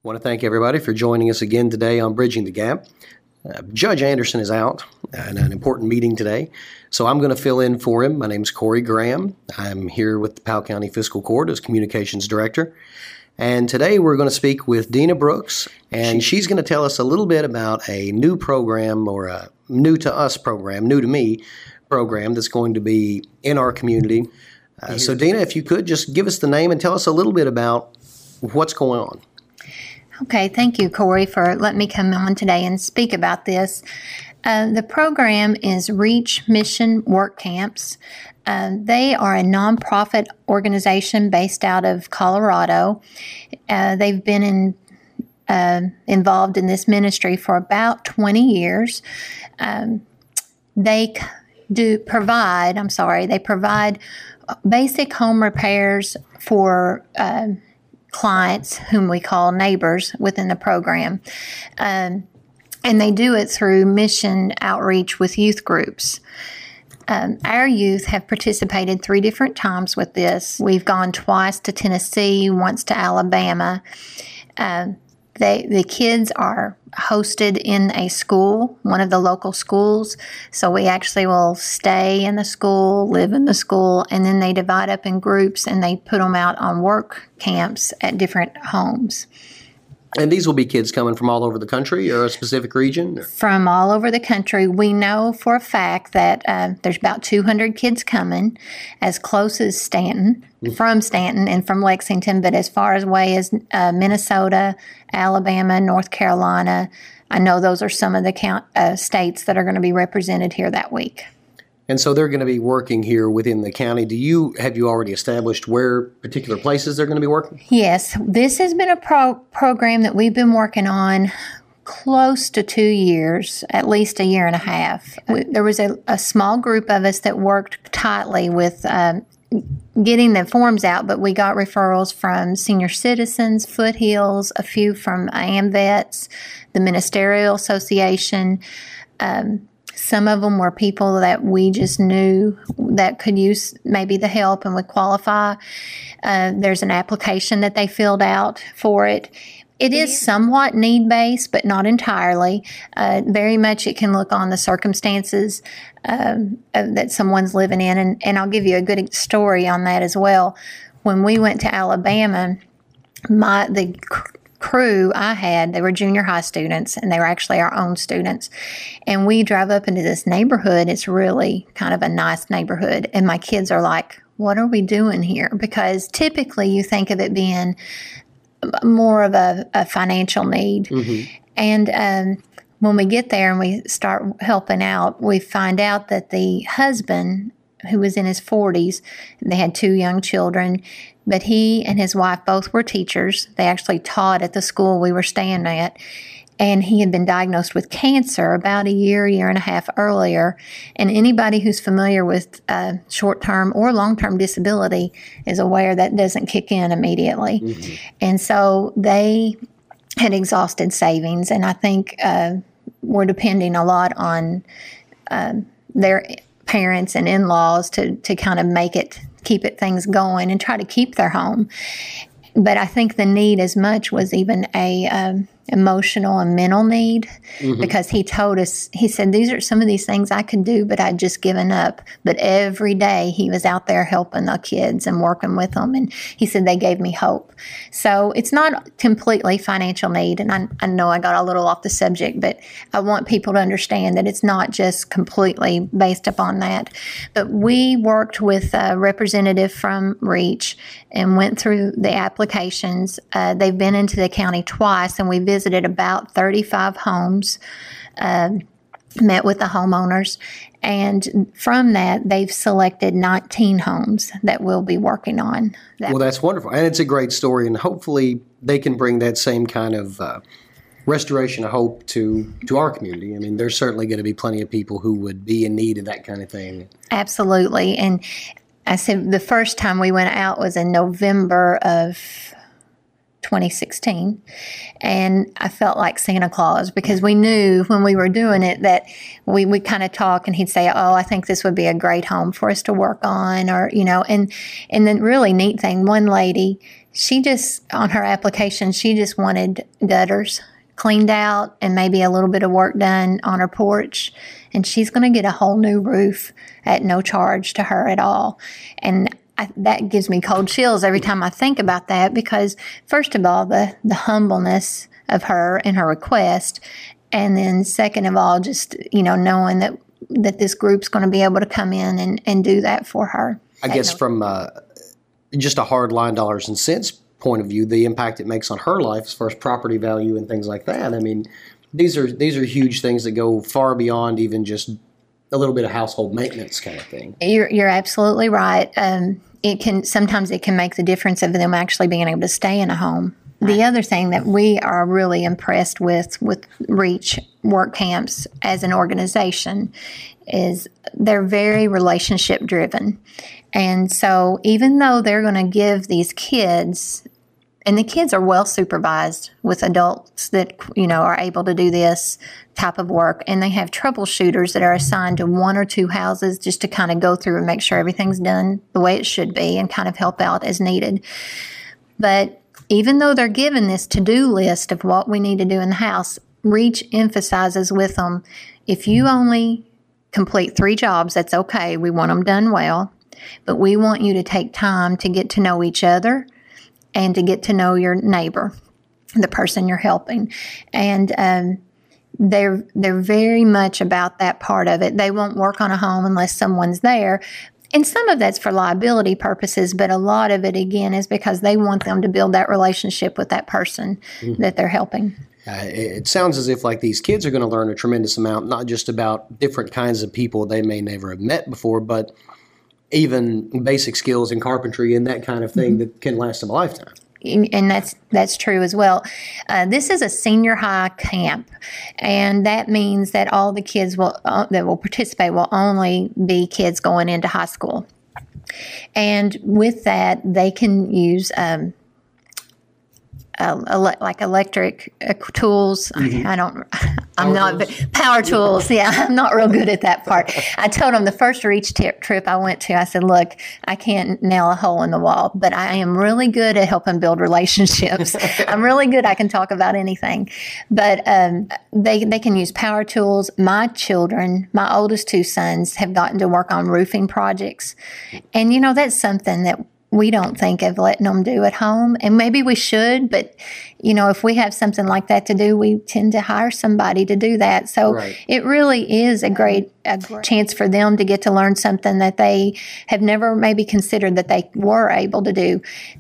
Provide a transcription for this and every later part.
want to thank everybody for joining us again today on Bridging the Gap. Judge Anderson is out in an important meeting today, so I'm going to fill in for him. My name is Corey Graham. I'm here with the Powell County Fiscal Court as Communications Director. And today we're going to speak with Dina Brooks, and she's going to tell us a little bit about a new program, or a new to us program, new to me program that's going to be in our community. So Dina, if you could just give us the name and tell us a little bit about what's going on. Okay, thank you, Corey, for letting me come on today and speak about this. The program is Reach Mission Work Camps. They are a nonprofit organization based out of Colorado. They've been involved in this ministry for about 20 years. They provide basic home repairs for clients whom we call neighbors within the program. And they do it through mission outreach with youth groups. Our youth have participated 3 different times with this. We've gone twice to Tennessee, once to Alabama. The kids are hosted in a school, one of the local schools. So we actually will stay in the school, live in the school, and then they divide up in groups and they put them out on work camps at different homes. And these will be kids coming from all over the country or a specific region? From all over the country. We know for a fact that there's about 200 kids coming, as close as Stanton, from Stanton and from Lexington, but as far away as Minnesota, Alabama, North Carolina. I know those are some of the states that are going to be represented here that week. And so they're going to be working here within the county. Have you already established where particular places they're going to be working? Yes, this has been a program that we've been working on close to 2 years, at least a year and a half. There was a small group of us that worked tightly with getting the forms out, but we got referrals from Senior Citizens, Foothills, a few from AMVETS, the Ministerial Association. Some of them were people that we just knew that could use maybe the help and would qualify. There's an application that they filled out for it. It is somewhat need-based, but not entirely. Very much it can look on the circumstances that someone's living in. And I'll give you a good story on that as well. When we went to Alabama, the crew I had, they were junior high students, and they were actually our own students. And we drive up into this neighborhood. It's really kind of a nice neighborhood. And my kids are like, what are we doing here? Because typically you think of it being more of a financial need. Mm-hmm. And when we get there and we start helping out, we find out that the husband, who was in his 40s, they had 2 young children, but he and his wife both were teachers. They actually taught at the school we were staying at, and he had been diagnosed with cancer about a year and a half earlier. And anybody who's familiar with short-term or long-term disability is aware that doesn't kick in immediately. Mm-hmm. And so they had exhausted savings, and I think were depending a lot on their parents and in-laws to kind of keep things going and try to keep their home. But I think the need as much was even a emotional and mental need, mm-hmm. because he told us, he said, these are some of these things I could do, but I'd just given up. But every day he was out there helping the kids and working with them. And he said, they gave me hope. So it's not completely financial need. And I know I got a little off the subject, but I want people to understand that it's not just completely based upon that. But we worked with a representative from Reach and went through the applications. They've been into the county twice, and we visited about 35 homes, met with the homeowners, and from that, they've selected 19 homes that we'll be working on. Well, that's wonderful, and it's a great story, and hopefully they can bring that same kind of restoration of hope to our community. I mean, there's certainly going to be plenty of people who would be in need of that kind of thing. Absolutely, and I said the first time we went out was in November of 2016, and I felt like Santa Claus, because we knew when we were doing it that we kind of talk, and he'd say, oh, I think this would be a great home for us to work on, or, and the really neat thing, one lady, she just, on her application, she just wanted gutters cleaned out and maybe a little bit of work done on her porch. And she's going to get a whole new roof at no charge to her at all. And that gives me cold chills every time I think about that, because first of all, the humbleness of her and her request. And then second of all, just, knowing that this group's going to be able to come in and do that for her. I guess from just a hard line dollars and cents point of view, the impact it makes on her life as far as property value and things like that. I mean, these are huge things that go far beyond even just a little bit of household maintenance kind of thing. You're absolutely right. Sometimes it can make the difference of them actually being able to stay in a home. The other thing that we are really impressed with Reach Work Camps as an organization is they're very relationship driven. And so even though they're going to give these kids, and the kids are well supervised with adults that, are able to do this type of work, and they have troubleshooters that are assigned to one or two houses just to kind of go through and make sure everything's done the way it should be and kind of help out as needed. But even though they're given this to-do list of what we need to do in the house, Reach emphasizes with them, if you only complete 3 jobs, that's okay. We want them done well, but we want you to take time to get to know each other and to get to know your neighbor, the person you're helping. And they're very much about that part of it. They won't work on a home unless someone's there. And some of that's for liability purposes, but a lot of it, again, is because they want them to build that relationship with that person that they're helping. It sounds as if like these kids are going to learn a tremendous amount, not just about different kinds of people they may never have met before, but even basic skills in carpentry and that kind of thing that can last them a lifetime. And that's true as well. This is a senior high camp, and that means that all the kids that will participate will only be kids going into high school. And with that, they can use like electric tools. I'm not power tools. Yeah, I'm not real good at that part. I told them the first Reach trip I went to, I said, look, I can't nail a hole in the wall, but I am really good at helping build relationships. I'm really good. I can talk about anything, but they can use power tools. My children, my oldest 2 sons, have gotten to work on roofing projects, and that's something that we don't think of letting them do at home. And maybe we should, but, if we have something like that to do, we tend to hire somebody to do that. So It really is a great chance for them to get to learn something that they have never maybe considered that they were able to do.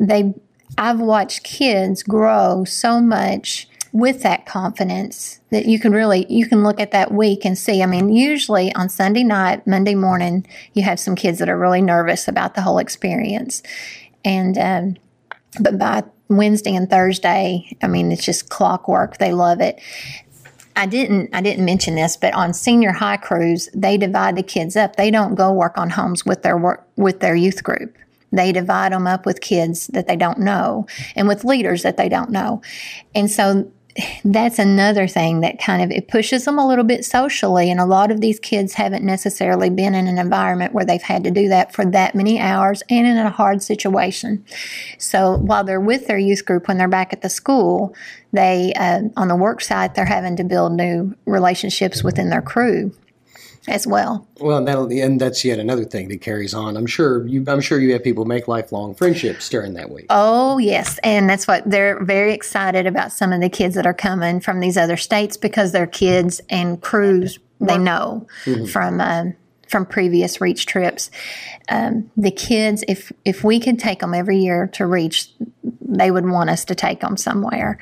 I've watched kids grow so much with that confidence that you can look at that week and see. I mean, usually on Sunday night, Monday morning, you have some kids that are really nervous about the whole experience. And, but by Wednesday and Thursday, I mean, it's just clockwork. They love it. I didn't mention this, but on senior high crews, they divide the kids up. They don't go work on homes with their youth group. They divide them up with kids that they don't know and with leaders that they don't know. And so that's another thing that it pushes them a little bit socially. And a lot of these kids haven't necessarily been in an environment where they've had to do that for that many hours and in a hard situation. So while they're with their youth group, when they're back at the school, they, on the work site, they're having to build new relationships within their crew as well. Well, and that's yet another thing that carries on. I'm sure you have people make lifelong friendships during that week. Oh, yes. And that's what they're very excited about, some of the kids that are coming from these other states, because they're kids and crews they know from previous Reach trips. The kids, if we could take them every year to Reach, they would want us to take them somewhere.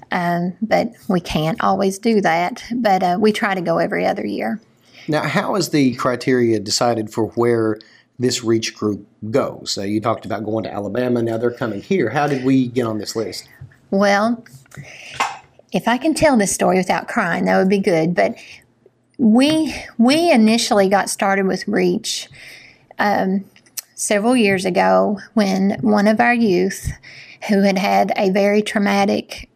But we can't always do that. But we try to go every other year. Now, how is the criteria decided for where this Reach group goes? You talked about going to Alabama. Now they're coming here. How did we get on this list? Well, if I can tell this story without crying, that would be good. But we initially got started with Reach several years ago when one of our youth who had a very traumatic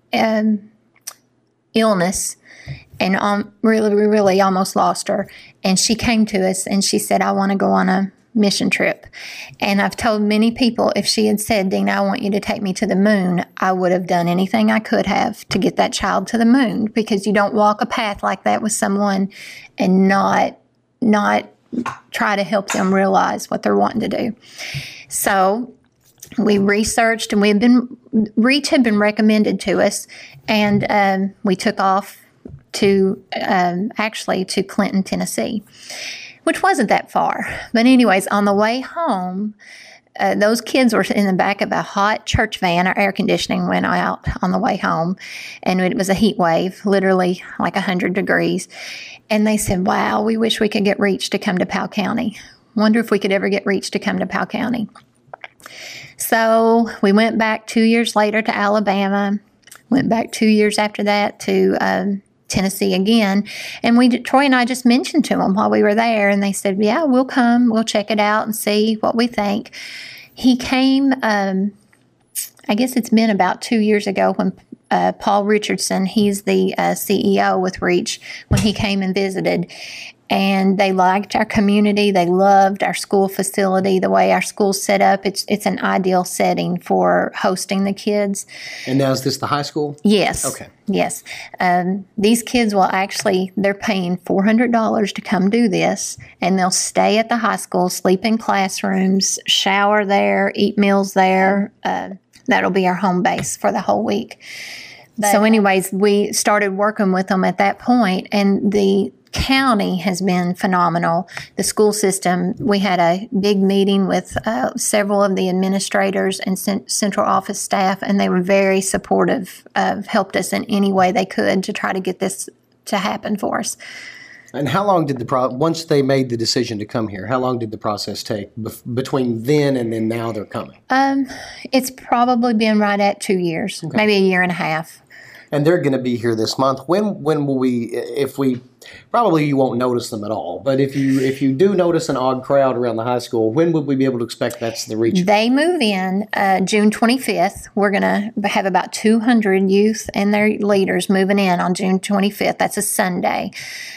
illness and really almost lost her. And she came to us and she said, I want to go on mission trip. And I've told many people, if she had said, Dina, I want you to take me to the moon, I would have done anything I could have to get that child to the moon, because you don't walk a path like that with someone and not try to help them realize what they're wanting to do. So we researched, and Reach had been recommended to us, and we took off to Clinton, Tennessee, which wasn't that far. But anyways, on the way home, those kids were in the back of a hot church van. Our air conditioning went out on the way home, and it was a heat wave, literally like 100 degrees. And they said, wow, we wish we could get Reach to come to Powell County. Wonder if we could ever get Reach to come to Powell County. So we went back 2 years later to Alabama, went back 2 years after that to Tennessee again. And Troy and I just mentioned to them while we were there, and they said, yeah, we'll come. We'll check it out and see what we think. He came, I guess it's been about 2 years ago when Paul Richardson, he's the CEO with Reach, when he came and visited. And they liked our community. They loved our school facility, the way our school's set up. It's an ideal setting for hosting the kids. And now is this the high school? Yes. Okay. Yes. These kids will they're paying $400 to come do this, and they'll stay at the high school, sleep in classrooms, shower there, eat meals there. That'll be our home base for the whole week. So anyways, we started working with them at that point, and the county has been phenomenal. The school system, we had a big meeting with several of the administrators and central office staff, and they were very supportive, helped us in any way they could to try to get this to happen for us. And how long did once they made the decision to come here, how long did the process take between then and then now they're coming? It's probably been right at 2 years, maybe a year and a half. And they're going to be here this month. When will we, probably you won't notice them at all, but if you do notice an odd crowd around the high school, when would we be able to expect that's the Reach? They move in June 25th. We're going to have about 200 youth and their leaders moving in on June 25th. That's a Sunday.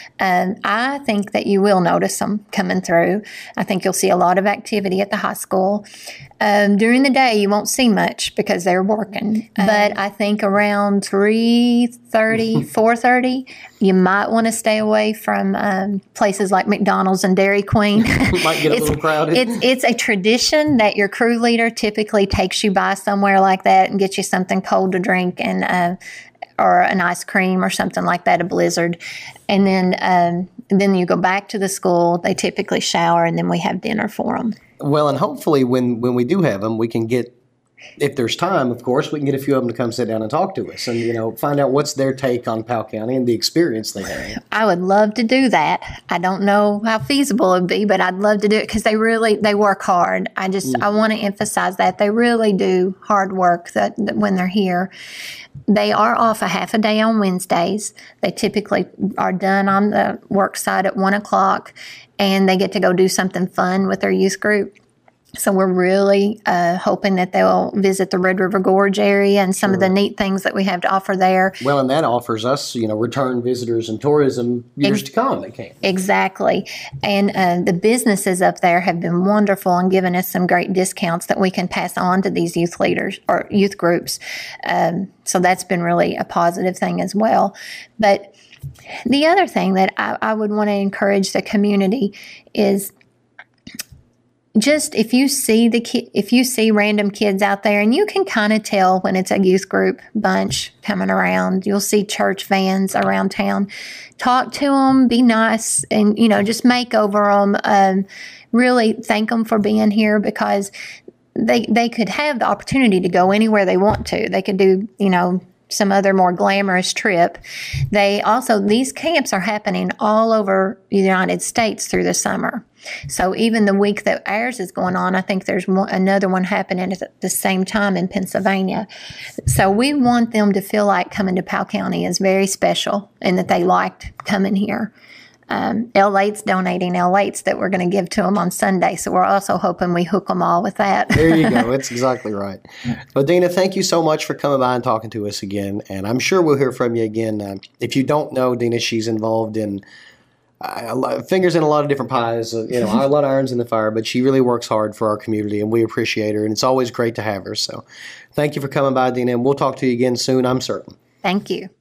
I think that you will notice them coming through. I think you'll see a lot of activity at the high school. During the day, you won't see much because they're working. But I think around 3:30, 4:30, you might want to stay away from places like McDonald's and Dairy Queen. Might get a little crowded. It's a tradition that your crew leader typically takes you by somewhere like that and gets you something cold to drink and or an ice cream or something like that, a Blizzard. And then you go back to the school. They typically shower, and then we have dinner for them. Well, and hopefully when we do have them, we can get, if there's time, of course, we can get a few of them to come sit down and talk to us and, find out what's their take on Powell County and the experience they had. I would love to do that. I don't know how feasible it would be, but I'd love to do it because they work hard. I want to emphasize that. They really do hard work that when they're here. They are off a half a day on Wednesdays. They typically are done on the work side at 1 o'clock, and they get to go do something fun with their youth group. So we're really hoping that they'll visit the Red River Gorge area and some of the neat things that we have to offer there. Well, and that offers us, return visitors and tourism years to come. They can. Exactly. And the businesses up there have been wonderful and given us some great discounts that we can pass on to these youth leaders or youth groups. So that's been really a positive thing as well. But the other thing that I would want to encourage the community is just if you see random kids out there, and you can kind of tell when it's a youth group bunch coming around, you'll see church vans around town. Talk to them, be nice, and just make over them. Really thank them for being here because they could have the opportunity to go anywhere they want to. They could do some other more glamorous trip. These camps are happening all over the United States through the summer. So even the week that ours is going on, I think there's another one happening at the same time in Pennsylvania. So we want them to feel like coming to Powell County is very special and that they liked coming here. L8's donating L8s that we're going to give to them on Sunday. So we're also hoping we hook them all with that. There you go. That's exactly right. Well, Dina, thank you so much for coming by and talking to us again. And I'm sure we'll hear from you again. If you don't know Dina, she's involved in fingers in a lot of different pies, a lot of irons in the fire, but she really works hard for our community, and we appreciate her, and it's always great to have her. So thank you for coming by, Dina, and we'll talk to you again soon, I'm certain. Thank you.